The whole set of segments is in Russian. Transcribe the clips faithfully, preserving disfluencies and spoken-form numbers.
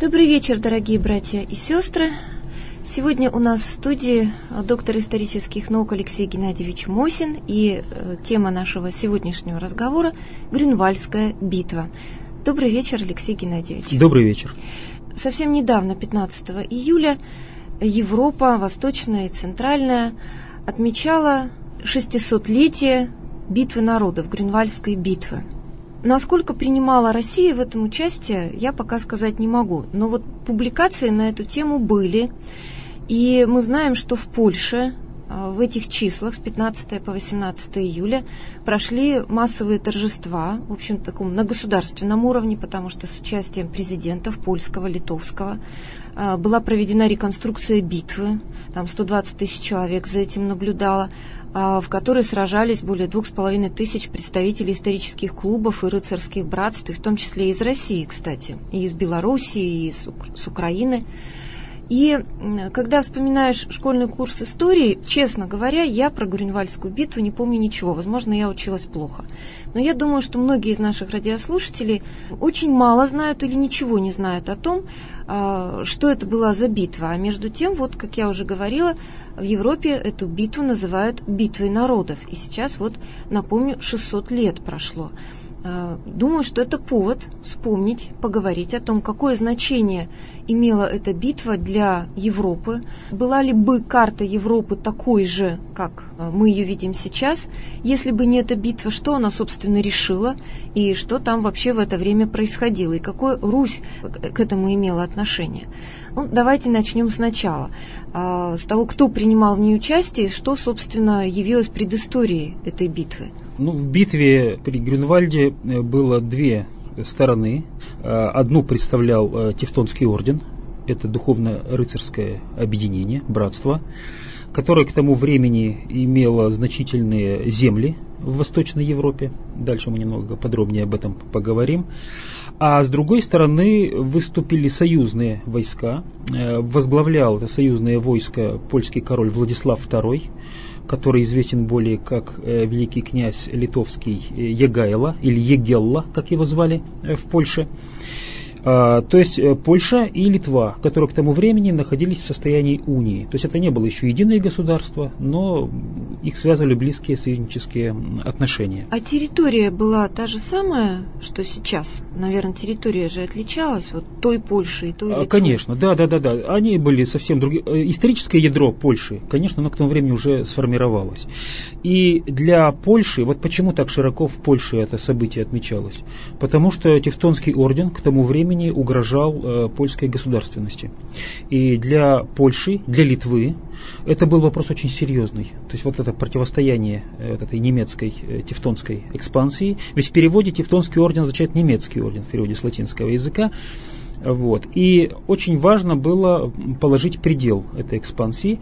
Добрый вечер, дорогие братья и сестры. Сегодня у нас в студии доктор исторических наук Алексей Геннадьевич Мосин, и тема нашего сегодняшнего разговора – Грюнвальдская битва. Добрый вечер, Алексей Геннадьевич. Добрый вечер. Совсем недавно, пятнадцатого июля, Европа, Восточная и Центральная, отмечала шестисотлетие битвы народов, Грюнвальдской битвы. Насколько принимала Россия в этом участие, я пока сказать не могу. Но вот публикации на эту тему были. И мы знаем, что в Польше в этих числах с пятнадцатого по восемнадцатое июля прошли массовые торжества, в общем, таком на государственном уровне, потому что с участием президентов польского, литовского была проведена реконструкция битвы. Там сто двадцать тысяч человек за этим наблюдало, в которой сражались более двух с половиной тысяч представителей исторических клубов и рыцарских братств, и в том числе и из России, кстати, и из Белоруссии, и с, Ук- с Украины. И когда вспоминаешь школьный курс истории, честно говоря, я про Грюнвальдскую битву не помню ничего. Возможно, я училась плохо. Но я думаю, что многие из наших радиослушателей очень мало знают или ничего не знают о том, что это была за битва. А между тем, вот, как я уже говорила, в Европе эту битву называют битвой народов. И сейчас, вот, напомню, шестьсот лет прошло. Думаю, что это повод вспомнить, поговорить о том, какое значение имела эта битва для Европы. Была ли бы карта Европы такой же, как мы ее видим сейчас, если бы не эта битва, что она, собственно, решила, и что там вообще в это время происходило, и какое Русь к этому имела отношение. Ну, давайте начнем сначала, с того, кто принимал в ней участие, и что, собственно, явилось предысторией этой битвы. Ну, в битве при Грюнвальде было две стороны. Одну представлял Тевтонский орден, это духовно-рыцарское объединение, братство, которое к тому времени имело значительные земли в Восточной Европе. Дальше мы немного подробнее об этом поговорим. А с другой стороны выступили союзные войска. Возглавлял это союзное войско польский король Владислав второй, который известен более как э, великий князь литовский Егайло, или Егелла, как его звали э, в Польше. А, то есть э, Польша и Литва, которые к тому времени находились в состоянии унии. То есть это не было еще единое государство, но их связывали близкие союзнические отношения. А территория была та же самая, что сейчас? Наверное, территория же отличалась от той Польши и той Литвы. Конечно, да, да, да, да. Они были совсем другие. Историческое ядро Польши, конечно, оно к тому времени уже сформировалось. И для Польши, вот почему так широко в Польше это событие отмечалось? Потому что Тевтонский орден к тому времени угрожал э, польской государственности. И для Польши, для Литвы это был вопрос очень серьезный. То есть вот это противостояние э, вот этой немецкой э, тевтонской экспансии. Ведь в переводе Тевтонский орден означает немецкий орден, в переводе с латинского языка. Вот. И очень важно было положить предел этой экспансии.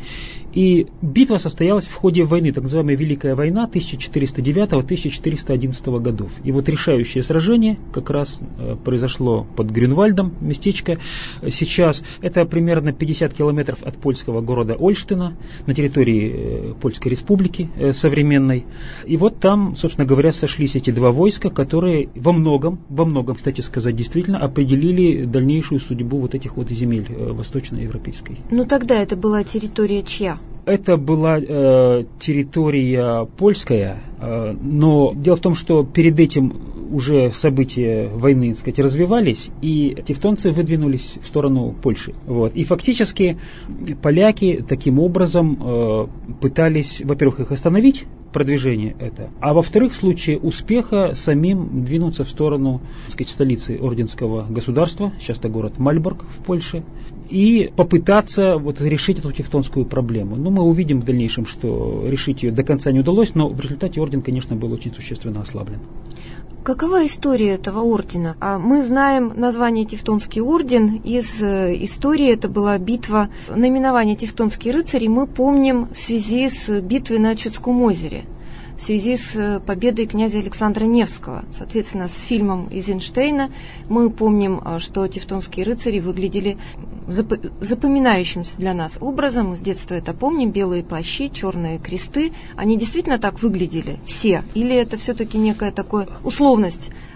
И битва состоялась в ходе войны, так называемая Великая война тысяча четыреста девятого — тысяча четыреста одиннадцатого годов. И вот решающее сражение как раз э, произошло под Грюнвальдом, местечко сейчас. Это примерно пятьдесят километров от польского города Ольштина, на территории э, Польской республики э, современной. И вот там, собственно говоря, сошлись эти два войска, которые во многом, во многом, кстати сказать, действительно определили дальнейшую судьбу вот этих вот земель э, восточноевропейской. Ну тогда это была территория чья? Это была э, территория польская, э, но дело в том, что перед этим уже события войны, так сказать, развивались, и тевтонцы выдвинулись в сторону Польши. Вот. И фактически поляки таким образом э, пытались, во-первых, их остановить, продвижение это, а во-вторых, в случае успеха самим двинуться в сторону, так сказать, столицы орденского государства, сейчас это город Мальборг в Польше, и попытаться вот решить эту тевтонскую проблему. Ну, мы увидим в дальнейшем, что решить ее до конца не удалось, но в результате орден, конечно, был очень существенно ослаблен. Какова история этого ордена? Мы знаем название Тевтонский орден из истории. Это была битва, наименование Тевтонские рыцари мы помним в связи с битвой на Чудском озере, в связи с победой князя Александра Невского. Соответственно, с фильмом Эйзенштейна мы помним, что Тевтонские рыцари выглядели запоминающимся для нас образом. Мы с детства это помним. Белые плащи, черные кресты. Они действительно так выглядели? Все? Или это все-таки некая такая условность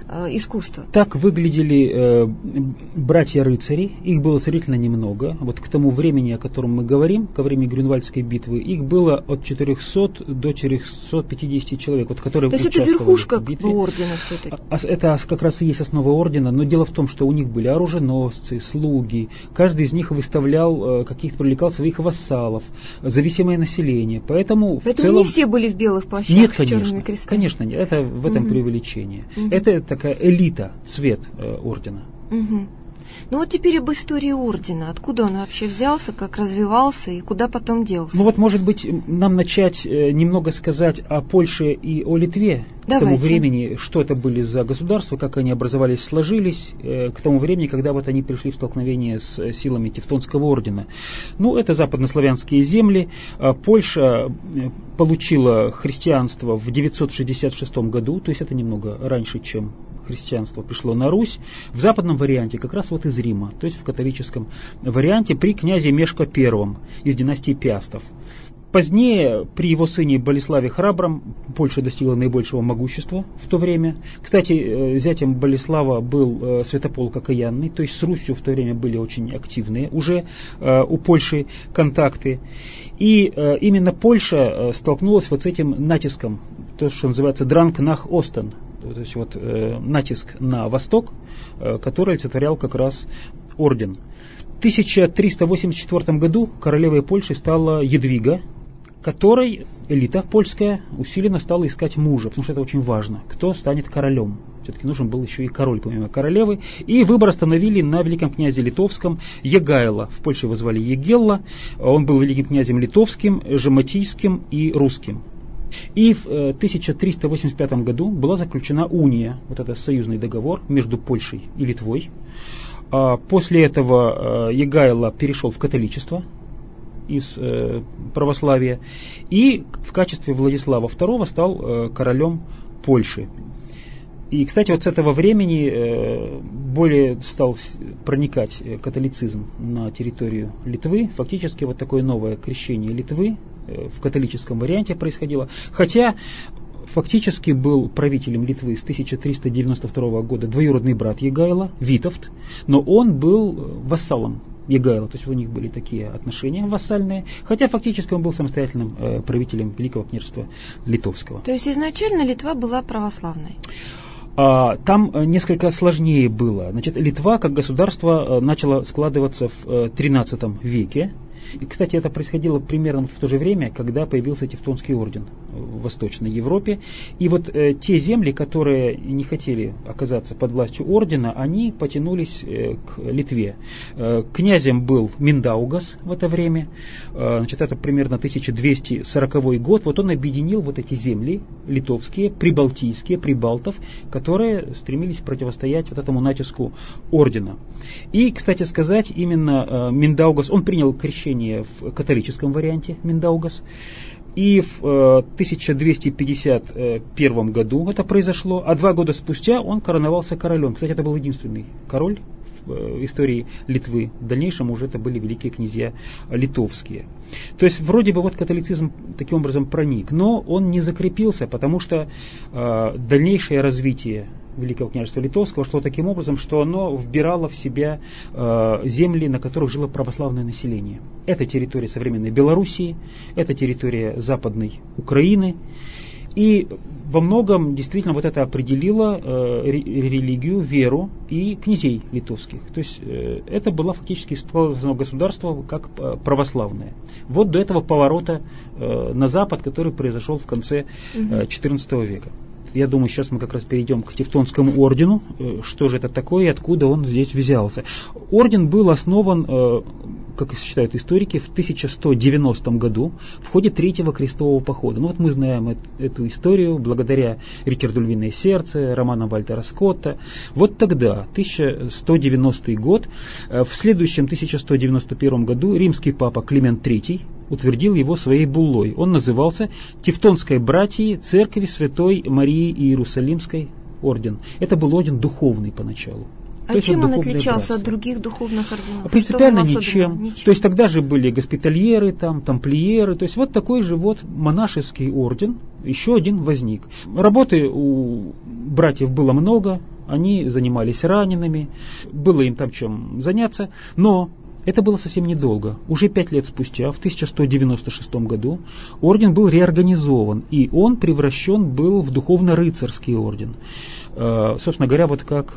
э, искусства. Так выглядели э, братья-рыцари, их было сравнительно немного. Вот к тому времени, о котором мы говорим, ко времени Грюнвальдской битвы, их было от четырехсот до четырехсот пятидесяти человек, вот, которые То есть это верхушка ордена все-таки? А, это как раз и есть основа ордена, но дело в том, что у них были оруженосцы, слуги, каждый из них выставлял, э, каких-то привлекал своих вассалов, зависимое население, поэтому, поэтому в целом... не все были в белых плащах нет, с конечно, черными крестами? Конечно, нет, это в этом угу. преувеличение. Угу. Это такая элита, цвет э, ордена. Угу. Ну вот теперь об истории ордена. Откуда он вообще взялся, как развивался и куда потом делся? Ну вот, может быть, нам начать э, немного сказать о Польше и о Литве. Давайте. К тому времени, что это были за государства, как они образовались, сложились, э, к тому времени, когда вот они пришли в столкновение с э, силами Тевтонского ордена. Ну, это западнославянские земли. Э, Польша э, получила христианство в девятьсот шестьдесят шестом году, то есть это немного раньше, чем христианство пришло на Русь, в западном варианте как раз вот из Рима, то есть в католическом варианте при князе Мешко Первом из династии Пиастов. Позднее, при его сыне Болеславе Храбром, Польша достигла наибольшего могущества в то время. Кстати, зятем Болеслава был Святополк Окаянный, то есть с Русью в то время были очень активные уже у Польши контакты. И именно Польша столкнулась вот с этим натиском, то, что называется «Дранг нах Остен», то есть вот э, натиск на восток, э, который олицетворял как раз орден. В тысяча триста восемьдесят четвёртом году королевой Польши стала Едвига, которой элита польская усиленно стала искать мужа, потому что это очень важно, кто станет королем. Все-таки нужен был еще и король, помимо королевы. И выбор остановили на великом князе литовском Егайло. В Польше его звали Егелла. Он был великим князем литовским, жематийским и русским. И в тысяча триста восемьдесят пятом году была заключена уния, вот это союзный договор между Польшей и Литвой. После этого Егайло перешел в католичество из православия и в качестве Владислава Второго стал королем Польши. И, кстати, вот с этого времени более стал проникать католицизм на территорию Литвы. Фактически вот такое новое крещение Литвы в католическом варианте происходило. Хотя фактически был правителем Литвы с тысяча триста девяносто второго года двоюродный брат Егайло, Витовт, но он был вассалом Егайло, то есть у них были такие отношения вассальные, хотя фактически он был самостоятельным э, правителем Великого княжества Литовского. То есть изначально Литва была православной? Там несколько сложнее было. Значит, Литва как государство начало складываться в тринадцатом веке. И, кстати, это происходило примерно в то же время, когда появился Тевтонский орден в Восточной Европе. И вот э, те земли, которые не хотели оказаться под властью ордена, они потянулись э, к Литве. Э, князем был Миндаугас в это время. Э, значит, это примерно тысяча двести сороковой год. Вот он объединил вот эти земли литовские, прибалтийские, прибалтов, которые стремились противостоять вот этому натиску ордена. И, кстати сказать, именно э, Миндаугас, он принял крещение в католическом варианте Миндаугас. И в э, тысяча двести пятьдесят первом году это произошло, а два года спустя он короновался королем. Кстати, это был единственный король в э, истории Литвы. В дальнейшем уже это были великие князья литовские. То есть вроде бы вот католицизм таким образом проник, но он не закрепился, потому что э, дальнейшее развитие Великого княжества Литовского шло таким образом, что оно вбирало в себя э, земли, на которых жило православное население. Это территория современной Белоруссии, это территория Западной Украины. И во многом действительно вот это определило э, религию, веру и князей литовских. То есть э, это было фактически создано государство как православное. Вот до этого поворота э, на Запад, который произошел в конце э, четырнадцатого века. Я думаю, сейчас мы как раз перейдем к Тевтонскому ордену. Что же это такое и откуда он здесь взялся? Орден был основан, как считают историки, в тысяча сто девяностом году в ходе Третьего крестового похода. Ну вот мы знаем эту историю благодаря Ричарду Львиное сердце, романам Вальтера Скотта. Вот тогда, тысяча сто девяностый год, в следующем тысяча сто девяносто первом году римский папа Климент Третий утвердил его своей буллой. Он назывался Тевтонской братьей Церкви Святой Марии Иерусалимской орден. Это был орден духовный поначалу. А то чем он отличался братство. От других духовных орденов? Принципиально ничем. ничем. То есть тогда же были госпитальеры, там, тамплиеры. То есть вот такой же вот монашеский орден, еще один возник. Работы у братьев было много. они занимались ранеными, было им там чем заняться, но это было совсем недолго. Уже пять лет спустя, в тысяча сто девяносто шестом году, орден был реорганизован, и он превращен был в духовно-рыцарский орден. Собственно говоря, вот как,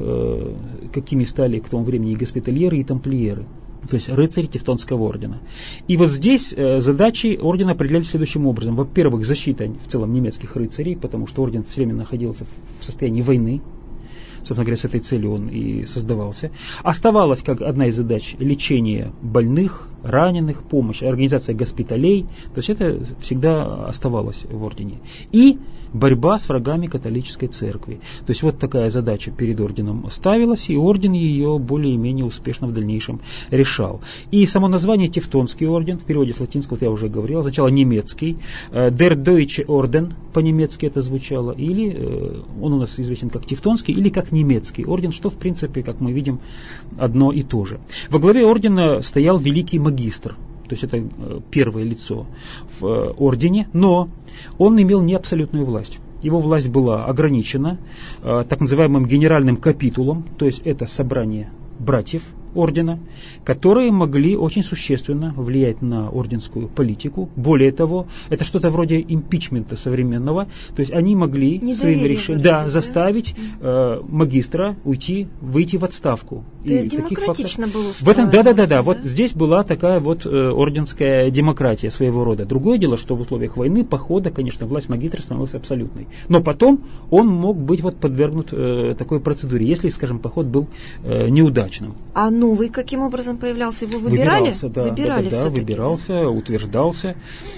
какими стали к тому времени и госпитальеры, и тамплиеры. То есть рыцари Тевтонского ордена. И вот здесь задачи ордена определялись следующим образом. Во-первых, защита в целом немецких рыцарей, потому что орден все время находился в состоянии войны. Собственно говоря, с этой целью он и создавался. Оставалась как одна из задач лечение больных, раненых, помощь, организация госпиталей. То есть это всегда оставалось в ордене. И борьба с врагами католической церкви. То есть вот такая задача перед орденом ставилась, и орден ее более-менее успешно в дальнейшем решал. И само название Тевтонский орден, в переводе с латинского, вот я уже говорил, означало немецкий. Der Deutsche Orden по-немецки это звучало, или он у нас известен как Тевтонский, или как немецкий орден, что в принципе, как мы видим, одно и то же. Во главе ордена стоял великий магистр. То есть это первое лицо в ордене, но он имел не абсолютную власть. Его власть была ограничена так называемым генеральным капитулом, то есть это собрание братьев ордена, которые могли очень существенно влиять на орденскую политику. Более того, это что-то вроде импичмента современного, то есть они могли своим решением да, заставить э, магистра уйти, выйти в отставку. То есть демократично было в этом, да, да, да, да. Вот здесь была такая вот э, орденская демократия своего рода. Другое дело, что в условиях войны, похода, конечно, власть магистра становилась абсолютной. Но потом он мог быть вот подвергнут э, такой процедуре, если, скажем, поход был э, неудачным. А новый каким образом появлялся? Его выбирали? Выбирался, да, выбирали да, да, выбирался, да? утверждался.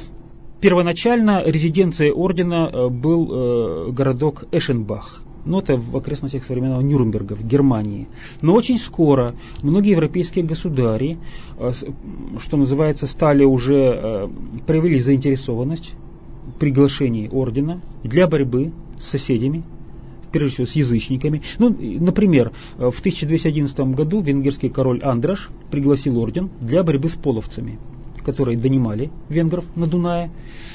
Первоначально резиденцией ордена был э, городок Эшенбах. Ну, это в окрестностях современного Нюрнберга, в Германии. Но очень скоро многие европейские государи, э, что называется, стали уже, э, проявили заинтересованность в приглашении ордена для борьбы с соседями, прежде всего с язычниками. Ну, например, в тысяча двести одиннадцатом году венгерский король Андраш пригласил орден для борьбы с половцами, которые донимали венгров на Дунае.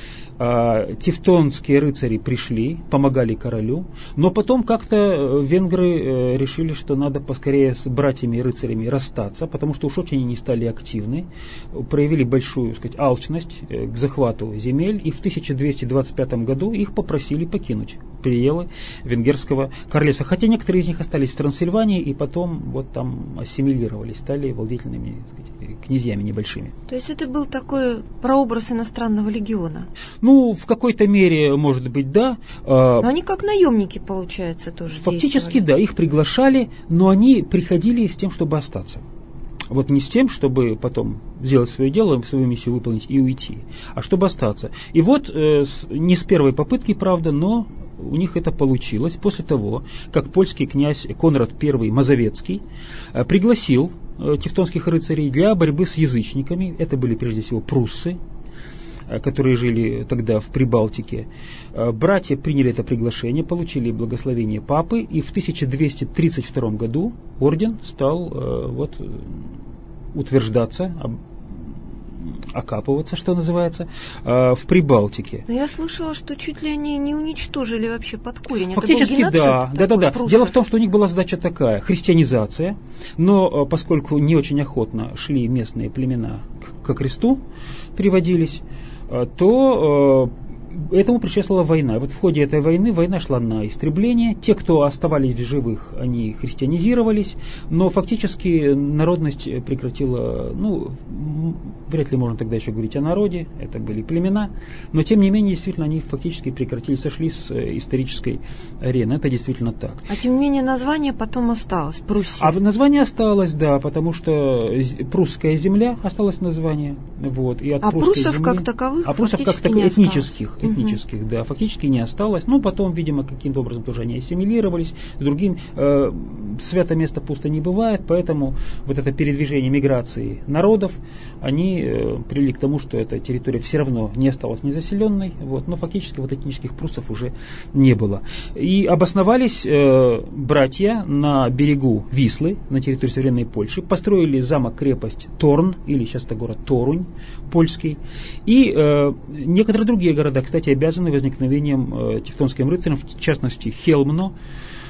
А, тевтонские рыцари пришли, помогали королю, но потом как-то венгры э, решили, что надо поскорее с братьями и рыцарями расстаться, потому что уж очень они стали активны, проявили большую, так сказать, алчность э, к захвату земель, и в тысяча двести двадцать пятом году их попросили покинуть пределы венгерского королевства. Хотя некоторые из них остались в Трансильвании и потом вот там ассимилировались, стали владетельными, так сказать, князьями небольшими. То есть это был такой прообраз иностранного легиона? Ну, в какой-то мере, может быть, да. Но они как наемники, получается, тоже фактически, да, их приглашали, но они приходили с тем, чтобы остаться. Вот не с тем, чтобы потом сделать свое дело, свою миссию выполнить и уйти, а чтобы остаться. И вот, э, не с первой попытки, правда, но у них это получилось после того, как польский князь Конрад I Мазовецкий э, пригласил э, тевтонских рыцарей для борьбы с язычниками. Это были прежде всего пруссы, которые жили тогда в Прибалтике. Братья приняли это приглашение, получили благословение папы, и в тысяча двести тридцать втором году орден стал вот, утверждаться, окапываться, что называется, в Прибалтике. Но я слышала, что чуть ли они не уничтожили вообще под корень. Фактически, это был да, да, да, да. Дело в том, что у них была задача такая: христианизация, но поскольку не очень охотно шли местные племена ко кресту, приводились, то э, этому предшествовала война. Вот в ходе этой войны война шла на истребление. Те, кто оставались в живых, они христианизировались, но фактически народность прекратила, ну, вряд ли можно тогда еще говорить о народе, это были племена, но тем не менее, действительно, они фактически прекратили, сошли с исторической арены. Это действительно так. А тем не менее, название потом осталось, Пруссия. А название осталось, да, потому что прусская земля осталось название. Вот, и от а пруссов земли, как таковых а пруссов как таковых этнических, этнических, угу. да, фактически не осталось. Ну, потом, видимо, каким-то образом тоже они ассимилировались. С другим, э, святое место пусто не бывает, поэтому вот это передвижение миграции народов, они э, привели к тому, что эта территория все равно не осталась незаселенной, вот, но фактически вот этнических пруссов уже не было. И обосновались э, братья на берегу Вислы, на территории современной Польши, построили замок-крепость Торн, или сейчас это город Торунь, польский, и э, некоторые другие города, кстати, обязаны возникновением э, тевтонским рыцарям, в частности Хелмно,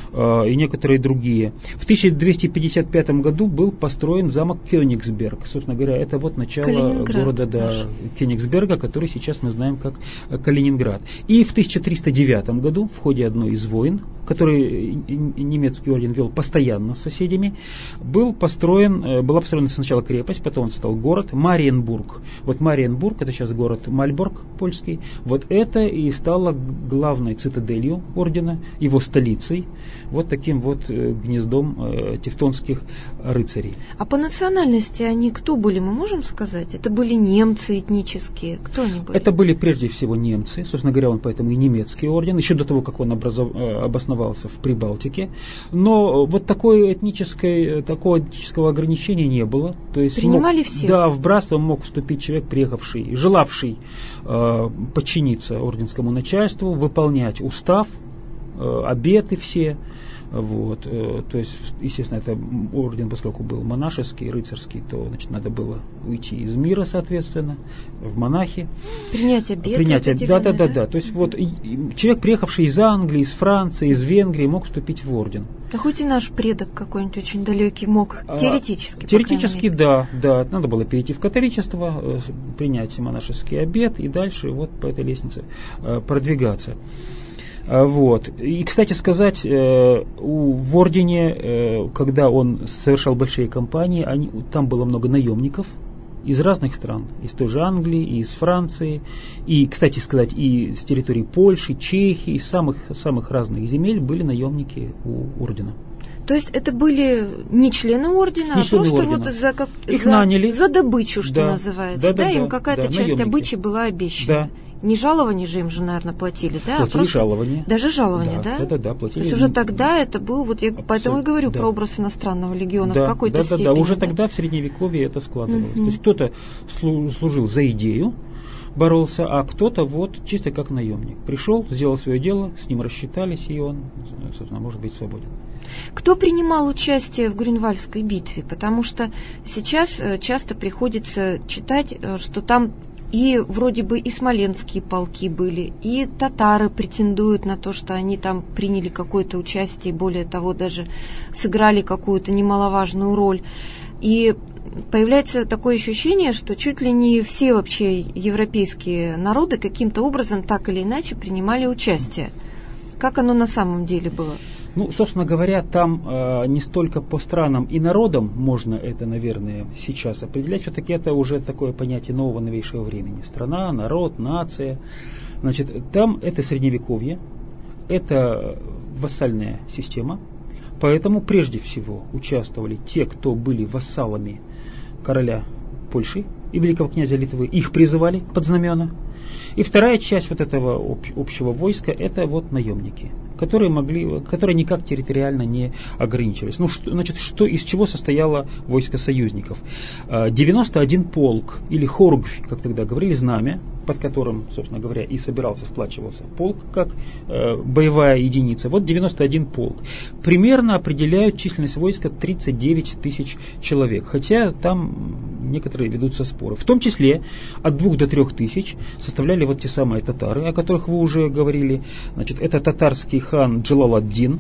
и некоторые другие. В тысяча двести пятьдесят пятом году был построен замок Кёнигсберг. Собственно говоря, это вот начало города да, Кёнигсберга, который сейчас мы знаем как Калининград. И в тысяча триста девятом году в ходе одной из войн, который немецкий орден вел постоянно с соседями, был построен, была построена сначала крепость, потом он стал город Мариенбург. Вот Мариенбург, это сейчас город Мальборг польский, вот это и стало главной цитаделью ордена, его столицей, вот таким вот гнездом э, тевтонских рыцарей. А по национальности они кто были, мы можем сказать? Это были немцы этнические? Кто они были? Это были прежде всего немцы, собственно говоря, он поэтому и немецкий орден, еще до того, как он образов... обосновался в Прибалтике. Но вот такой этнической, такого этнического ограничения не было. То есть принимали мог, всех? Да, в братство мог вступить человек, приехавший, желавший э, подчиниться орденскому начальству, выполнять устав, э, обеты все. Вот, э, то есть, естественно, это орден, поскольку был монашеский, рыцарский, то, значит, надо было уйти из мира, соответственно, в монахи. Принять обет. Принять обет, да, да, да, да. То есть, вот, и, и человек, приехавший из Англии, из Франции, из Венгрии, мог вступить в орден. А хоть и наш предок какой-нибудь очень далекий мог, теоретически. А, теоретически, да, да. Надо было перейти в католичество, э, принять монашеский обет и дальше вот по этой лестнице э, продвигаться. Вот. И, кстати сказать, э, у, в ордене, э, когда он совершал большие кампании, они, там было много наемников из разных стран, из той же Англии, и из Франции, и, кстати сказать, и с территории Польши, Чехии, из самых, самых разных земель были наемники у ордена. То есть это были не члены ордена, не а члены просто ордена. Вот за, как, Их за, наняли. за добычу, что да. называется. Да, да, да, им да, какая-то да, часть наемники. добычи была обещана. Да. Не жалование же им же, наверное, платили, да? Платили а просто жалование. Даже жалование, да? Да, да, да, платили. То есть уже тогда это был, вот я Абсолютно. Поэтому и говорю да. про образ иностранного легиона да, в какой-то да, степени. Да, да, уже да? тогда в Средневековье это складывалось. Uh-huh. То есть кто-то служил за идею, боролся, а кто-то вот чисто как наемник. Пришел, сделал свое дело, с ним рассчитались, и он, собственно, может быть свободен. Кто принимал участие в Грюнвальдской битве? Потому что сейчас часто приходится читать, что там и вроде бы и смоленские полки были, и татары претендуют на то, что они там приняли какое-то участие, более того, даже сыграли какую-то немаловажную роль. И появляется такое ощущение, что чуть ли не все вообще европейские народы каким-то образом так или иначе принимали участие. Как оно на самом деле было? Ну, собственно говоря, там э, не столько по странам и народам можно это, наверное, сейчас определять. Все-таки это уже такое понятие нового новейшего времени. Страна, народ, нация. Значит, там это средневековье, это вассальная система. Поэтому прежде всего участвовали те, кто были вассалами короля Польши и великого князя Литвы. Их призывали под знамена. И вторая часть вот этого общего войска – это вот наемники, которые могли, которые никак территориально не ограничивались. Ну, что, значит, что, из чего состояло войско союзников? девяносто один полк, или хоргвь, как тогда говорили, знамя, под которым, собственно говоря, и собирался, сплачивался полк, как э, боевая единица. Вот девяносто один полк. Примерно определяют численность войска тридцать девять тысяч человек, хотя там некоторые ведутся споры. В том числе от двух до трех тысяч составляли вот те самые татары, о которых вы уже говорили. Значит, это татарский хан Джалал-ад-Дин,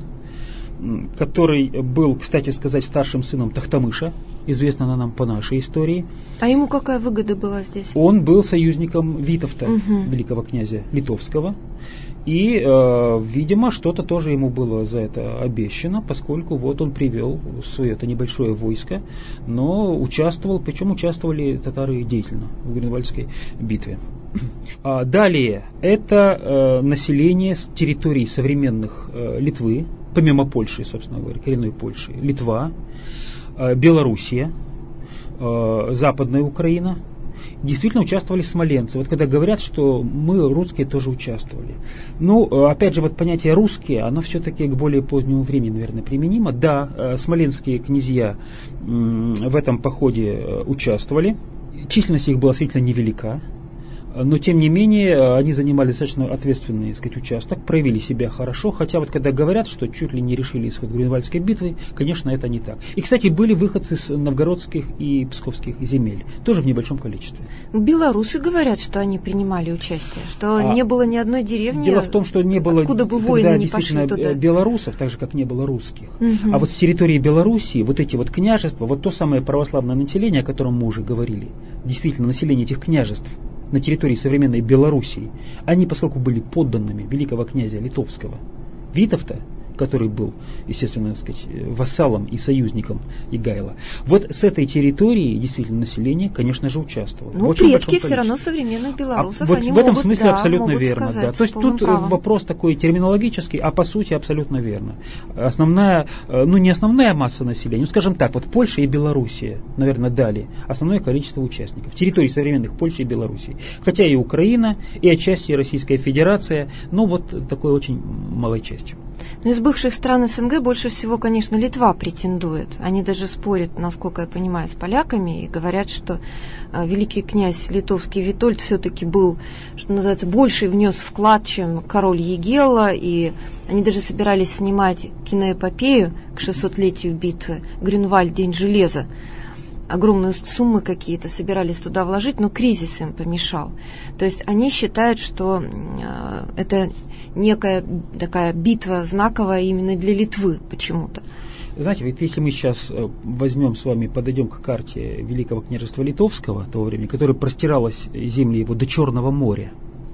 который был, кстати сказать, старшим сыном Тохтамыша, известно она нам по нашей истории. А ему какая выгода была здесь? Он был союзником Витовта, угу. великого князя Литовского, и, э, видимо, что-то тоже ему было за это обещано, поскольку вот он привел свое это небольшое войско, но участвовал, причем участвовали татары деятельно в Грюнвальдской битве. А далее, это э, население с территорий современных э, Литвы, помимо Польши, собственно говоря, коренной Польши, Литва, э, Белоруссия, э, Западная Украина. Действительно участвовали смоленцы. Вот когда говорят, что мы, русские, тоже участвовали. Ну, опять же, вот понятие «русские», оно все-таки к более позднему времени, наверное, применимо. Да, смоленские князья в этом походе участвовали. Численность их была сравнительно невелика. Но, тем не менее, они занимали достаточно ответственный, так сказать, участок, проявили себя хорошо, хотя вот когда говорят, что чуть ли не решили исход Грюнвальдской битвы, конечно, это не так. И, кстати, были выходцы с новгородских и псковских земель, тоже в небольшом количестве. Белорусы говорят, что они принимали участие, что а не было ни одной деревни, дело в том, что не было, откуда бы воины не пошли туда. Белорусов, так же, как не было русских. Угу. А вот с территории Белоруссии, вот эти вот княжества, вот то самое православное население, о котором мы уже говорили, действительно, население этих княжеств на территории современной Белоруссии, они, поскольку были подданными великого князя Литовского Витовта, который был, естественно, так сказать, вассалом и союзником Ягайла. Вот с этой территории действительно население, конечно же, участвовало. Ну, предки все равно современных белорусов, а вот они в этом могут, смысле да, абсолютно могут верно. сказать, Да. То есть тут правом. Вопрос такой терминологический, а по сути абсолютно верно. Основная, ну не основная масса населения, ну скажем так, вот Польша и Белоруссия, наверное, дали основное количество участников. Территории современных Польши и Белоруссии. Хотя и Украина, и отчасти Российская Федерация, но вот такой очень малой частью. Но из бывших стран СНГ больше всего, конечно, Литва претендует. Они даже спорят, насколько я понимаю, с поляками и говорят, что э, великий князь литовский Витольд все-таки был, что называется, больше внес вклад, чем король Егела, и они даже собирались снимать киноэпопею к шестисотлетию битвы «Грюнвальд. День железа». Огромные суммы какие-то собирались туда вложить, но кризис им помешал. То есть они считают, что э, это некая такая битва знаковая именно для Литвы почему-то. Знаете, ведь если мы сейчас возьмем с вами, подойдем к карте Великого княжества Литовского того времени, которая простиралась земли его до Черного моря,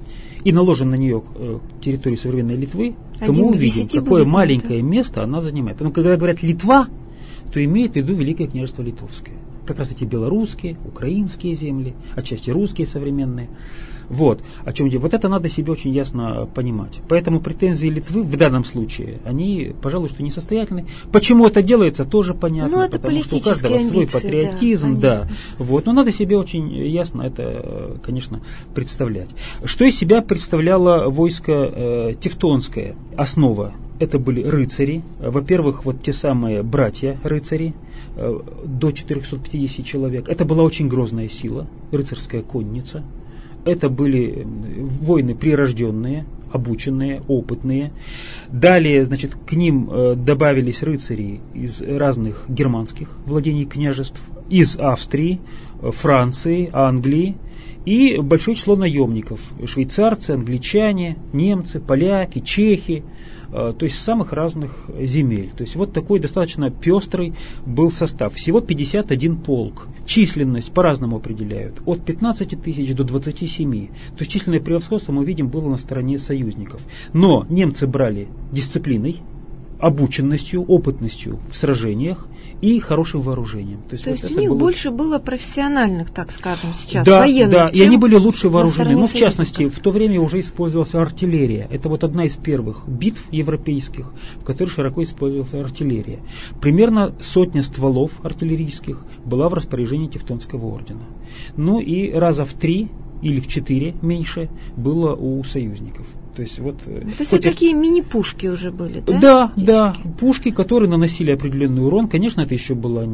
и наложим на нее территорию современной Литвы, то мы увидим, какое будет, маленькое да? место она занимает. Потому когда говорят «Литва», то имеет в виду Великое княжество Литовское. Как раз эти белорусские, украинские земли, отчасти русские современные. Вот, о чем дело. Вот это надо себе очень ясно понимать. Поэтому претензии Литвы в данном случае, они, пожалуй, что несостоятельны. Почему это делается, тоже понятно. Ну, это потому что у каждого амбиции, свой патриотизм, да. да. Вот, но надо себе очень ясно это, конечно, представлять. Что из себя представляло войско э, Тевтонское? Основа. Это были рыцари. Во-первых, вот те самые братья-рыцари, э, до четырехсот пятидесяти человек. Это была очень грозная сила, рыцарская конница. Это были воины прирожденные, обученные, опытные. Далее, значит, к ним э, добавились рыцари из разных германских владений княжеств, из Австрии, Франции, Англии и большое число наемников. Швейцарцы, англичане, немцы, поляки, чехи. То есть самых разных земель. То есть вот такой достаточно пестрый был состав. Всего пятьдесят один полк. Численность по-разному определяют. От пятнадцати тысяч до двадцати семи. То есть численное превосходство, мы видим, было на стороне союзников. Но немцы брали дисциплиной, обученностью, опытностью в сражениях и хорошим вооружением. То есть, То вот есть у них было... больше было профессиональных, так скажем, сейчас, да, военных. Да, и они были лучше вооружены. Ну, в союзников. частности, в то время уже использовалась артиллерия. Это вот одна из первых битв европейских, в которой широко использовалась артиллерия. Примерно сотня стволов артиллерийских была в распоряжении Тевтонского ордена. Ну и раза в три или в четыре меньше было у союзников. То есть, вот, То есть вот такие мини-пушки уже были, да? Да, да, пушки, которые наносили определенный урон. Конечно, это еще была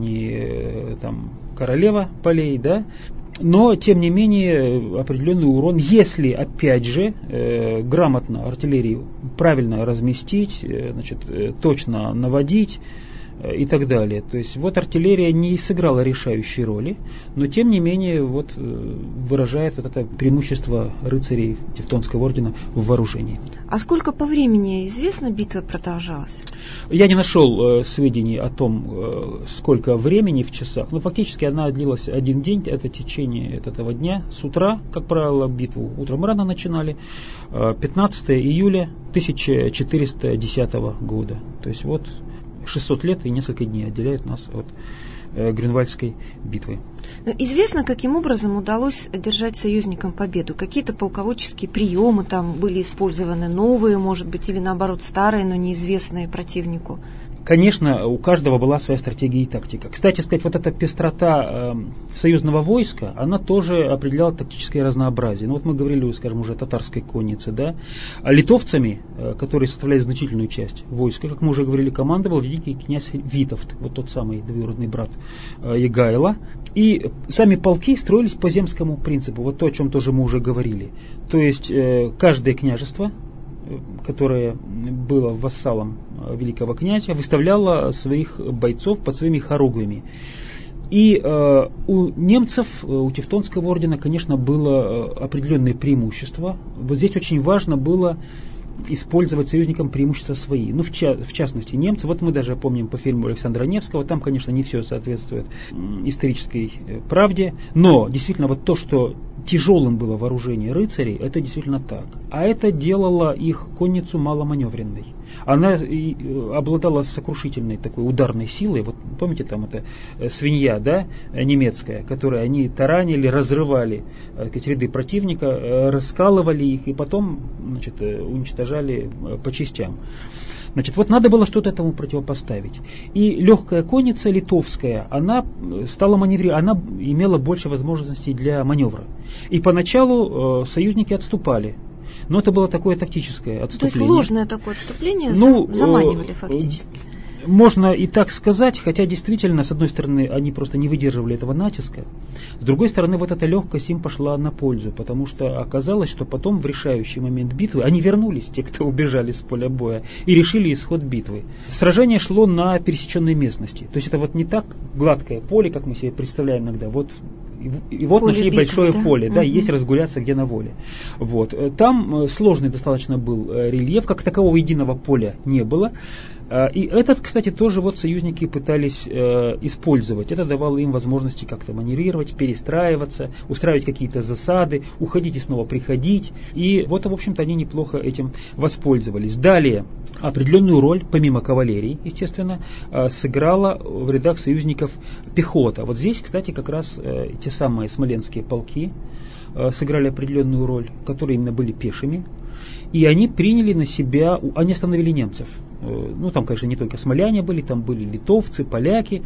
не там, королева полей, да, но, тем не менее, определенный урон, если, опять же, э, грамотно артиллерию правильно разместить, э, значит, э, точно наводить, и так далее. То есть вот артиллерия не сыграла решающей роли, но тем не менее вот выражает вот это преимущество рыцарей Тевтонского ордена в вооружении. А сколько по времени известно битва продолжалась? Я не нашел э, сведений о том, э, сколько времени в часах, но фактически она длилась один день, это течение этого дня, с утра, как правило, битву утром рано начинали, э, пятнадцатого июля тысяча четыреста десятого года. То есть вот шестьсот лет и несколько дней отделяют нас от э, Грюнвальдской битвы. Известно, каким образом удалось одержать союзникам победу? Какие-то полководческие приемы там были использованы, новые, может быть, или наоборот старые, но неизвестные противнику? конечно, у каждого была своя стратегия и тактика. Кстати сказать, вот эта пестрота э, союзного войска, она тоже определяла тактическое разнообразие. Ну вот мы говорили, скажем, уже о татарской коннице, да. А литовцами, э, которые составляют значительную часть войска, как мы уже говорили, командовал великий князь Витовт, вот тот самый двоюродный брат э, Егайла. И сами полки строились по земскому принципу, вот то, о чем тоже мы уже говорили. То есть э, каждое княжество, которое было вассалом великого князя, выставляло своих бойцов под своими хоругвями. И э, у немцев, у Тевтонского ордена, конечно, было определенное преимущество. Вот здесь очень важно было использовать союзникам преимущества свои. Ну, в, ча- в частности, немцы, вот мы даже помним по фильму Александра Невского, там, конечно, не все соответствует исторической правде, но действительно вот то, что тяжелым было вооружение рыцарей, это действительно так. А это делало их конницу маломаневренной. Она и обладала сокрушительной такой ударной силой. Вот помните, там эта свинья, да, немецкая, которую они таранили, разрывали эти ряды противника, раскалывали их и потом, значит, уничтожали по частям. Значит, вот надо было что-то этому противопоставить. И легкая конница литовская, она стала маневрировать, она имела больше возможностей для маневра. И поначалу э, союзники отступали. Но это было такое тактическое отступление. То есть ложное такое отступление, ну, заманивали фактически. Можно и так сказать, хотя действительно, с одной стороны, они просто не выдерживали этого натиска, с другой стороны, вот эта легкость им пошла на пользу, потому что оказалось, что потом в решающий момент битвы они вернулись, те, кто убежали с поля боя, и решили исход битвы. Сражение шло на пересеченной местности, то есть это вот не так гладкое поле, как мы себе представляем иногда, вот. И вот поле нашли битвы, большое да? поле, да, угу. Есть разгуляться где на воле. Вот. Там сложный достаточно был рельеф, как такового единого поля не было. И этот, кстати, тоже вот союзники пытались э, использовать. Это давало им возможности как-то маневрировать, перестраиваться, устраивать какие-то засады, уходить и снова приходить. И вот, в общем-то, они неплохо этим воспользовались. Далее, определенную роль, помимо кавалерии, естественно, э, сыграла в рядах союзников пехота. Вот здесь, кстати, как раз э, те самые смоленские полки э, сыграли определенную роль, которые именно были пешими. И они приняли на себя, они остановили немцев. Ну, там, конечно, не только смоляне были, там были литовцы, поляки.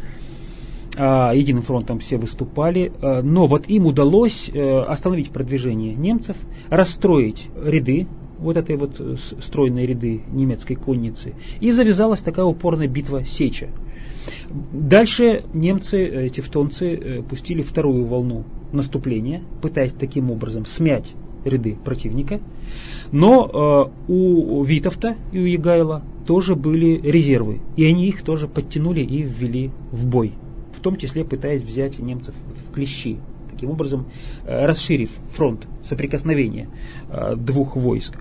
А, единым фронтом все выступали. А, но вот им удалось а, остановить продвижение немцев, расстроить ряды, вот этой вот стройные ряды немецкой конницы. И завязалась такая упорная битва Сеча. Дальше немцы, тевтонцы, пустили вторую волну наступления, пытаясь таким образом смять ряды противника. Но э, у Витовта и у Егайла тоже были резервы. И они их тоже подтянули и ввели в бой. В том числе пытаясь взять немцев в клещи. Таким образом, э, расширив фронт соприкосновения э, двух войск.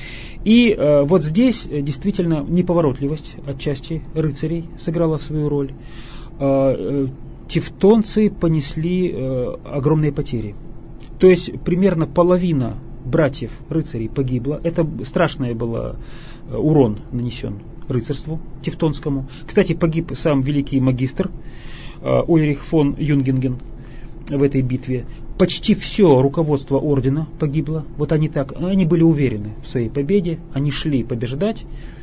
И э, вот здесь действительно неповоротливость отчасти рыцарей сыграла свою роль. Э, э, тевтонцы понесли э, огромные потери. То есть примерно половина братьев рыцарей погибла. Это страшный был урон нанесен рыцарству тевтонскому. Кстати, погиб сам великий магистр Ульрих фон Юнгенген в этой битве. Почти все руководство ордена погибло. Вот они так, они были уверены в своей победе, они шли побеждать.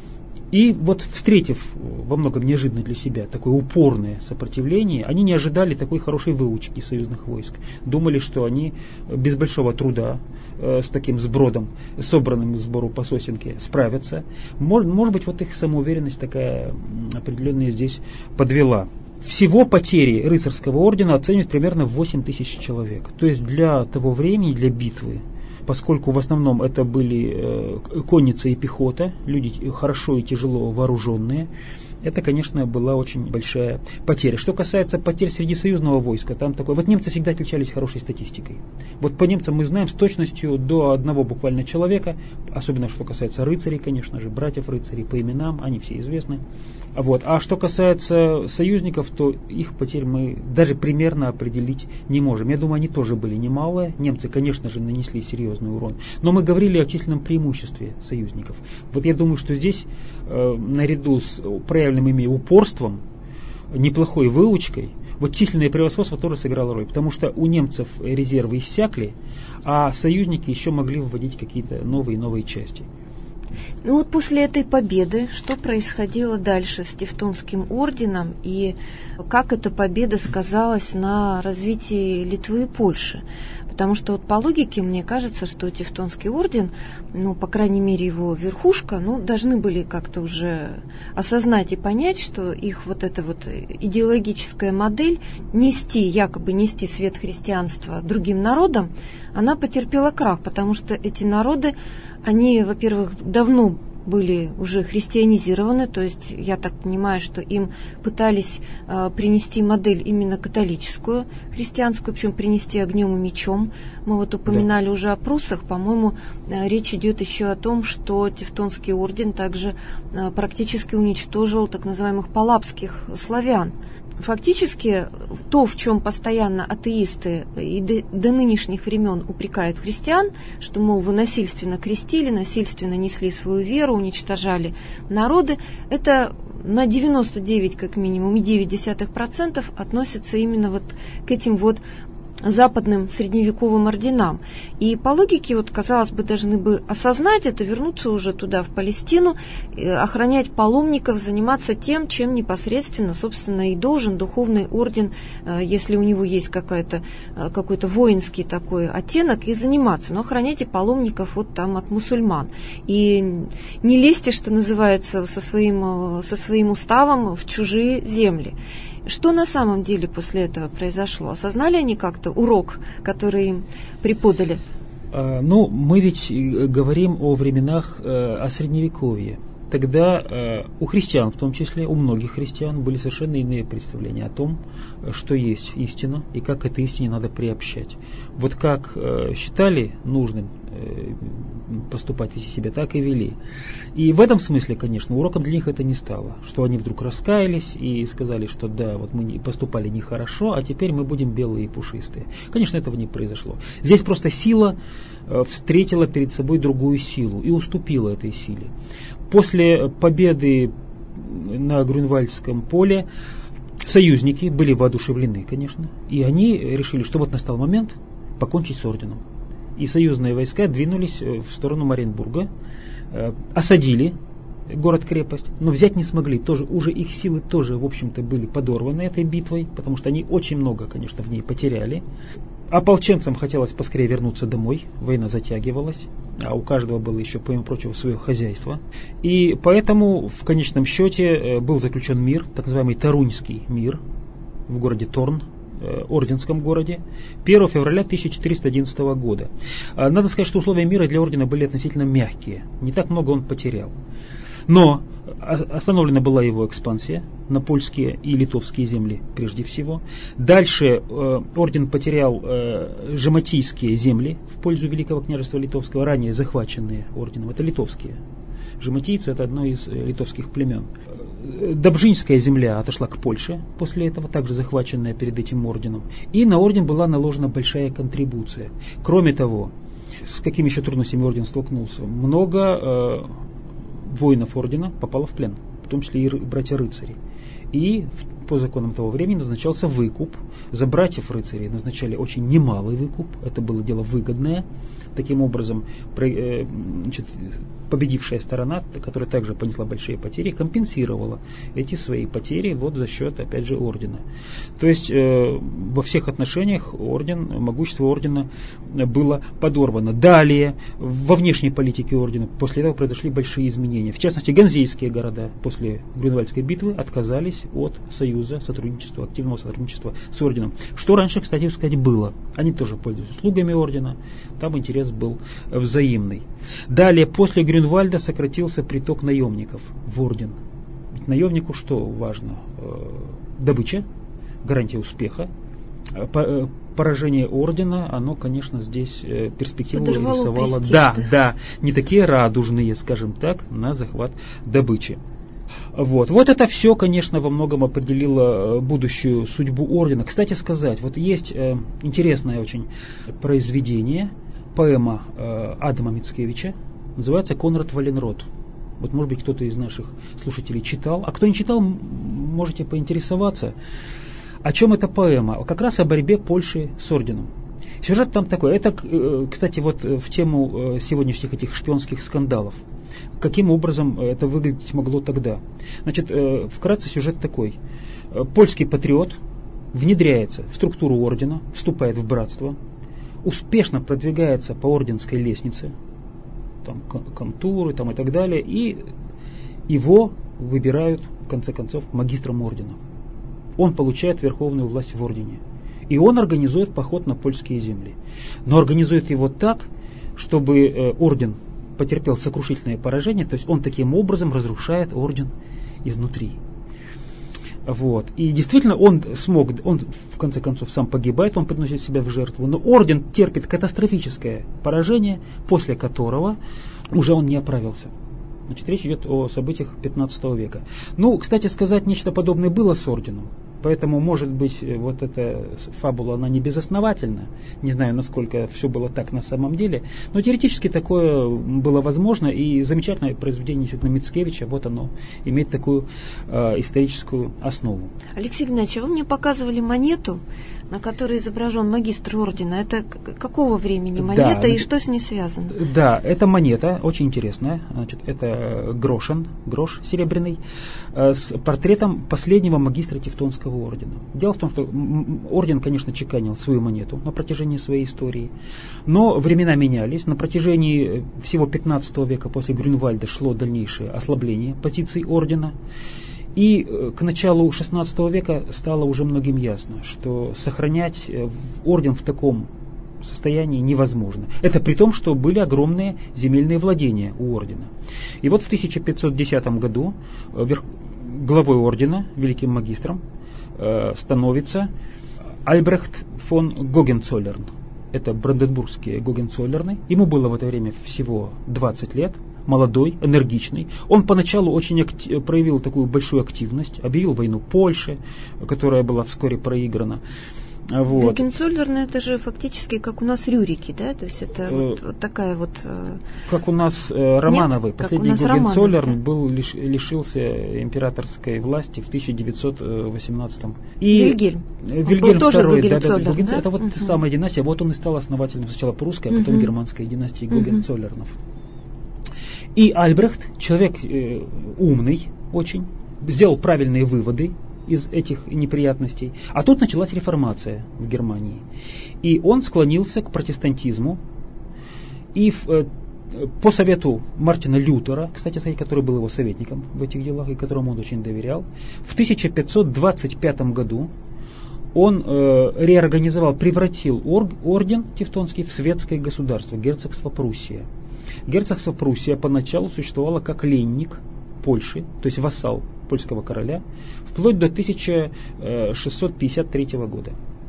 И вот встретив во многом неожиданно для себя такое упорное сопротивление, они не ожидали такой хорошей выучки союзных войск. Думали, что они без большого труда э, с таким сбродом, собранным из сбору по сосенке, справятся. Может, может быть, вот их самоуверенность такая определенная здесь подвела. Всего потери рыцарского ордена оценивают примерно в восемь тысяч человек. То есть для того времени, для битвы, поскольку в основном это были э, конница и пехота, люди хорошо и тяжело вооруженные, это, конечно, была очень большая потеря. Что касается потерь среди союзного войска, там такое... Вот немцы всегда отличались хорошей статистикой. Вот по немцам мы знаем с точностью до одного буквально человека, особенно что касается рыцарей, конечно же, братьев рыцарей по именам, они все известны. Вот. А что касается союзников, то их потерь мы даже примерно определить не можем. Я думаю, они тоже были немалые. Немцы, конечно же, нанесли серьезный урон. Но мы говорили о численном преимуществе союзников. Вот я думаю, что здесь, э, наряду с проявленным ими упорством, неплохой выучкой, вот численное превосходство тоже сыграло роль. Потому что у немцев резервы иссякли, а союзники еще могли вводить какие-то новые и новые части. Ну вот после этой победы, что происходило дальше с Тевтонским орденом и как эта победа сказалась на развитии Литвы и Польши? Потому что вот по логике мне кажется, что Тевтонский орден, ну, по крайней мере, его верхушка, ну, должны были как-то уже осознать и понять, что их вот эта вот идеологическая модель нести, якобы нести свет христианства другим народам, она потерпела крах, потому что эти народы, они, во-первых, давно были уже христианизированы, то есть я так понимаю, что им пытались э, принести модель именно католическую, христианскую, причем принести огнем и мечом. Мы вот упоминали да. уже о пруссах, по-моему, э, речь идет еще о том, что Тевтонский орден также э, практически уничтожил так называемых палапских славян. Фактически то, в чем постоянно атеисты и до, до нынешних времен упрекают христиан, что, мол, вы насильственно крестили, насильственно несли свою веру, уничтожали народы, это на девяносто девять, как минимум, и девять десятых процентов относится именно вот к этим вот западным средневековым орденам. И по логике, вот, казалось бы, должны бы осознать это, вернуться уже туда, в Палестину, охранять паломников, заниматься тем, чем непосредственно, собственно, и должен духовный орден, если у него есть какая-то, какой-то воинский такой оттенок, и заниматься. Но охраняйте паломников вот там от мусульман. И не лезьте, что называется, со своим, со своим уставом в чужие земли. Что на самом деле после этого произошло? Осознали они как-то урок, который им преподали? Ну, мы ведь говорим о временах, о Средневековье. Тогда у христиан, в том числе у многих христиан, были совершенно иные представления о том, что есть истина и как к этой истине надо приобщать. Вот как считали нужным поступать, вести себя, так и вели. И в этом смысле, конечно, уроком для них это не стало, что они вдруг раскаялись и сказали, что да, вот мы поступали нехорошо, а теперь мы будем белые и пушистые. Конечно, этого не произошло. Здесь просто сила встретила перед собой другую силу и уступила этой силе. После победы на Грюнвальдском поле союзники были воодушевлены, конечно, и они решили, что вот настал момент покончить с орденом. И союзные войска двинулись в сторону Маринбурга, осадили город-крепость, но взять не смогли. Тоже, уже их силы тоже, в общем-то, были подорваны этой битвой, потому что они очень много, конечно, в ней потеряли. Ополченцам хотелось поскорее вернуться домой, война затягивалась, а у каждого было еще, помимо прочего, свое хозяйство. И поэтому в конечном счете был заключен мир, так называемый Торуньский мир в городе Торн, орденском городе, первого февраля тысяча четыреста одиннадцатого года. Надо сказать, что условия мира для ордена были относительно мягкие, не так много он потерял. Но остановлена была его экспансия на польские и литовские земли прежде всего. Дальше э, орден потерял э, жематийские земли в пользу Великого княжества Литовского, ранее захваченные орденом. Это литовские. Жематийцы — это одно из э, литовских племен. Добжинская земля отошла к Польше после этого, также захваченная перед этим орденом. И на орден была наложена большая контрибуция. Кроме того, с какими еще трудностями орден столкнулся? Много э, воинов ордена попало в плен, в том числе и братья-рыцари. И по законам того времени назначался выкуп. За братьев-рыцарей назначали очень немалый выкуп. Это было дело выгодное. Таким образом, значит, победившая сторона, которая также понесла большие потери, компенсировала эти свои потери вот за счет, опять же, ордена. То есть э, во всех отношениях орден, могущество ордена было подорвано. Далее, во внешней политике ордена после этого произошли большие изменения. В частности, ганзейские города после Грюнвальдской битвы отказались от союза, сотрудничества, активного сотрудничества с орденом. Что раньше, кстати сказать, было. Они тоже пользовались услугами ордена, там интерес был взаимный. Далее, после Грюнвальда сократился приток наемников в орден. Ведь наемнику что важно? Добыча, гарантия успеха. Поражение ордена, оно, конечно, здесь перспективу рисовало. Да, да, не такие радужные, скажем так, на захват добычи. Вот. вот это все, конечно, во многом определило будущую судьбу ордена. Кстати сказать, вот есть э, интересное очень произведение, поэма э, Адама Мицкевича, называется «Конрад Валенрод». Вот, может быть, кто-то из наших слушателей читал. А кто не читал, можете поинтересоваться. О чем эта поэма? Как раз о борьбе Польши с орденом. Сюжет там такой. Это, кстати, вот в тему сегодняшних этих шпионских скандалов. каким образом это выглядеть могло тогда. Значит, вкратце сюжет такой. Польский патриот внедряется в структуру ордена, вступает в братство, успешно продвигается по орденской лестнице, там, комтуры там, и так далее, и его выбирают, в конце концов, магистром ордена. Он получает верховную власть в ордене. И он организует поход на польские земли. Но организует его так, чтобы э, орден потерпел сокрушительное поражение, то есть он таким образом разрушает орден изнутри. Вот. И действительно он смог, он в конце концов сам погибает, он приносит себя в жертву, но орден терпит катастрофическое поражение, после которого уже он не оправился. Значит, речь идет о событиях пятнадцатого века. Ну, кстати сказать, нечто подобное было с орденом. Поэтому, может быть, вот эта фабула, она не безосновательна. Не знаю, насколько все было так на самом деле. Но теоретически такое было возможно. И замечательное произведение действительно Мицкевича, вот оно, имеет такую э, историческую основу. Алексей Геннадьевич, вы мне показывали монету, на которой изображен магистр ордена. Это какого времени монета, да, и что с ней связано? Да, это монета, очень интересная. Значит, это грошен, грош серебряный, э, с портретом последнего магистра Тевтонского ордена. Дело в том, что орден, конечно, чеканил свою монету на протяжении своей истории, но времена менялись. На протяжении всего пятнадцатого века после Грюнвальда шло дальнейшее ослабление позиций ордена. И к началу шестнадцатого века стало уже многим ясно, что сохранять орден в таком состоянии невозможно. Это при том, что были огромные земельные владения у ордена. И вот в тысяча пятьсот десятом году главой ордена, великим магистром, становится Альбрехт фон Гогенцоллерн. Это бранденбургские Гогенцоллерны. Ему было в это время всего двадцать лет. Молодой, энергичный. Он поначалу очень актив, проявил такую большую активность, объявил войну Польше, которая была вскоре проиграна. Вот. Гогенцоллерны это же фактически как у нас Рюрики, да? То есть это э, вот, вот такая вот... Э... Как у нас э, Романовы. Нет, последний Гогенцоллерн да? был лиш, лишился императорской власти в тысяча девятьсот восемнадцатом. И Вильгельм. Вильгельм тоже второй, Гогенцоллерн, да, да, да? Это вот угу. та самая династия. Вот он и стал основателем сначала прусской, а потом угу. германской династии Гогенцоллернов. Угу. И Альбрехт, человек э, умный очень, сделал правильные выводы из этих неприятностей. А тут началась реформация в Германии. И он склонился к протестантизму. И в, э, по совету Мартина Лютера, кстати сказать, который был его советником в этих делах и которому он очень доверял, в тысяча пятьсот двадцать пятом году он э, реорганизовал, превратил ор, орден Тевтонский в светское государство, герцогство Пруссия. Герцогство Пруссия поначалу существовало как ленник Польши, то есть вассал польского короля, вплоть до тысяча шестьсот пятьдесят третьего года.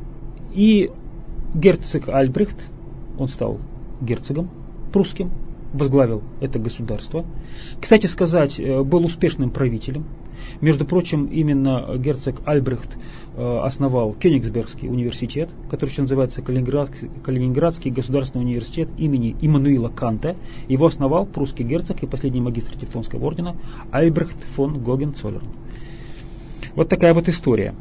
И герцог Альбрехт, он стал герцогом прусским, возглавил это государство. Кстати сказать, был успешным правителем. Между прочим, именно герцог Альбрехт основал Кёнигсбергский университет, который сейчас называется Калининградский, Калининградский государственный университет имени Иммануила Канта. Его основал прусский герцог и последний магистр Тевтонского ордена Альбрехт фон Гогенцоллерн. Вот такая вот история.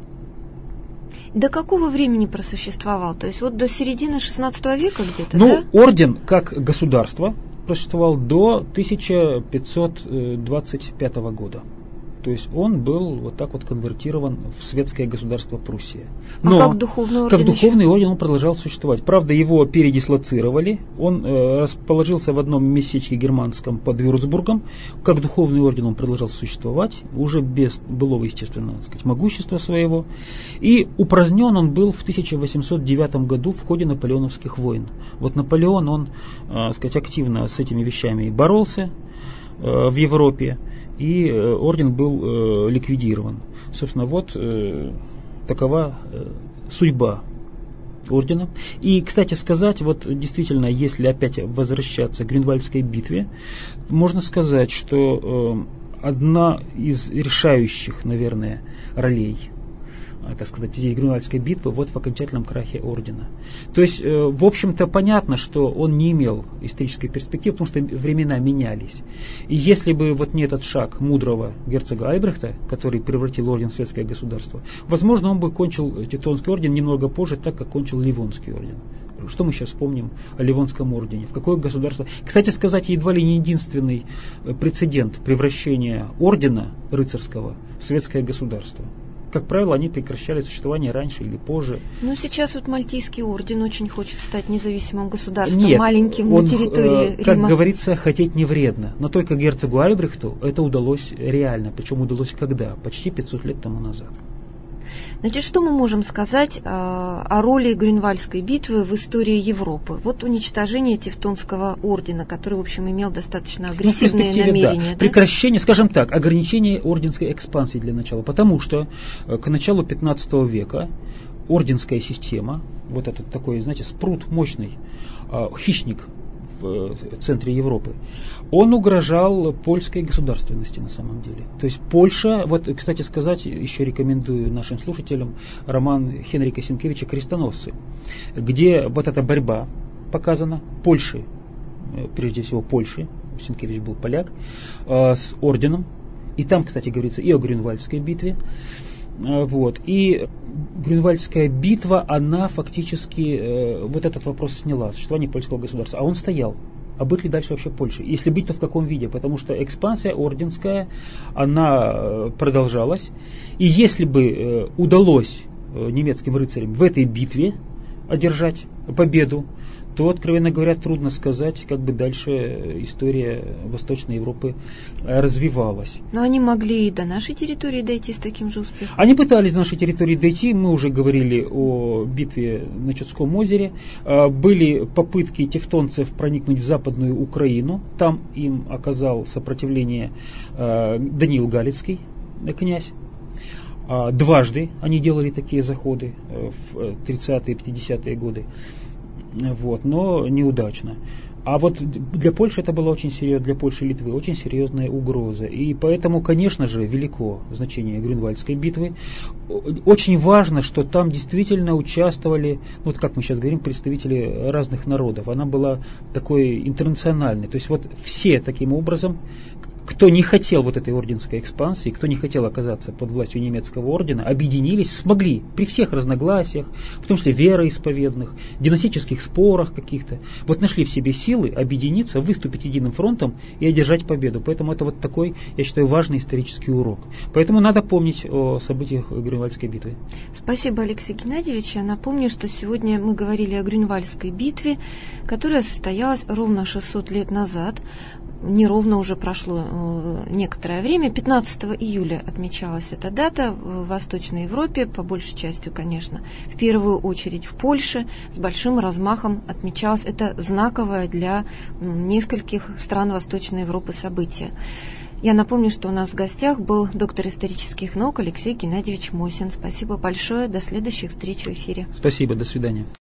До какого времени просуществовал? То есть вот до середины шестнадцатого века где-то, ну, да? Орден как государство просуществовал до тысяча пятьсот двадцать пятого года. То есть он был вот так вот конвертирован в светское государство Пруссия. Но а как духовный орден? Как духовный орден он продолжал существовать. Правда, его передислоцировали. Он э, расположился в одном местечке германском под Вюрцбургом. Как духовный орден он продолжал существовать, уже без былого, естественно, так сказать, могущества своего. И упразднен он был в тысяча восемьсот девятом году в ходе наполеоновских войн. Вот Наполеон, он, э, так сказать, активно с этими вещами боролся э, в Европе. И э, орден был э, ликвидирован. Собственно, вот э, такова э, судьба ордена. И, кстати сказать, вот действительно, если опять возвращаться к Грюнвальдской битве, можно сказать, что э, одна из решающих, наверное, ролей, так сказать, здесь Грюнвальдской битвы, вот в окончательном крахе ордена. То есть, э, в общем-то, понятно, что он не имел исторической перспективы, потому что времена менялись. И если бы вот не этот шаг мудрого герцога Альбрехта, который превратил орден в светское государство, возможно, он бы кончил Тевтонский орден немного позже, так как кончил Ливонский орден. Что мы сейчас помним о Ливонском ордене? В какое государство? Кстати сказать, едва ли не единственный прецедент превращения ордена рыцарского в светское государство. Как правило, они прекращали существование раньше или позже. Ну, сейчас вот Мальтийский орден очень хочет стать независимым государством, Нет, маленьким он, на территории э, как Рима. говорится, хотеть не вредно. Но только герцогу Альбрехту это удалось реально. Причем удалось когда? Почти пятьсот лет тому назад. Значит, что мы можем сказать э, о роли Грюнвальдской битвы в истории Европы? Вот уничтожение Тевтонского ордена, который, в общем, имел достаточно агрессивные ну, намерения. Да. Да? Прекращение, скажем так, ограничение орденской экспансии для начала. Потому что э, к началу пятнадцатого века орденская система, вот этот такой, знаете, спрут мощный, э, хищник в центре Европы, он угрожал польской государственности на самом деле. То есть Польша, вот, кстати сказать, еще рекомендую нашим слушателям роман Хенрика Сенкевича «Крестоносцы», где вот эта борьба показана Польши, прежде всего Польши, Сенкевич был поляк, с орденом. И там, кстати, говорится и о Грюнвальдской битве. Вот. И Грюнвальдская битва, она фактически э, вот этот вопрос сняла, существование польского государства. А он стоял. А быть ли дальше вообще Польши? Если быть, то в каком виде? Потому что экспансия орденская, она э, продолжалась. И если бы э, удалось э, немецким рыцарям в этой битве одержать победу, то, откровенно говоря, трудно сказать, как бы дальше история Восточной Европы развивалась. Но они могли и до нашей территории дойти с таким же успехом. Они пытались до нашей территории дойти, мы уже говорили о битве на Чудском озере. Были попытки тевтонцев проникнуть в Западную Украину, там им оказал сопротивление Даниил Галицкий, князь. Дважды они делали такие заходы в тридцатые и пятидесятые годы. Вот, но неудачно. А вот для Польши это была очень серьезная, для Польши и Литвы очень серьезная угроза. И поэтому, конечно же, велико значение Грюнвальдской битвы. Очень важно, что там действительно участвовали, ну, вот как мы сейчас говорим, представители разных народов. Она была такой интернациональной. То есть вот все таким образом, кто не хотел вот этой орденской экспансии, кто не хотел оказаться под властью немецкого ордена, объединились, смогли при всех разногласиях, в том числе вероисповедных, династических спорах каких-то, вот нашли в себе силы объединиться, выступить единым фронтом и одержать победу. Поэтому это вот такой, я считаю, важный исторический урок. Поэтому надо помнить о событиях Грюнвальдской битвы. Спасибо, Алексей Геннадьевич. Я напомню, что сегодня мы говорили о Грюнвальдской битве, которая состоялась ровно шестьсот лет назад. Неровно уже прошло э, некоторое время. пятнадцатого июля отмечалась эта дата в Восточной Европе, по большей части, конечно, в первую очередь в Польше, с большим размахом отмечалось это знаковое для м, нескольких стран Восточной Европы событие. Я напомню, что у нас в гостях был доктор исторических наук Алексей Геннадьевич Мосин. Спасибо большое. До следующих встреч в эфире. Спасибо. До свидания.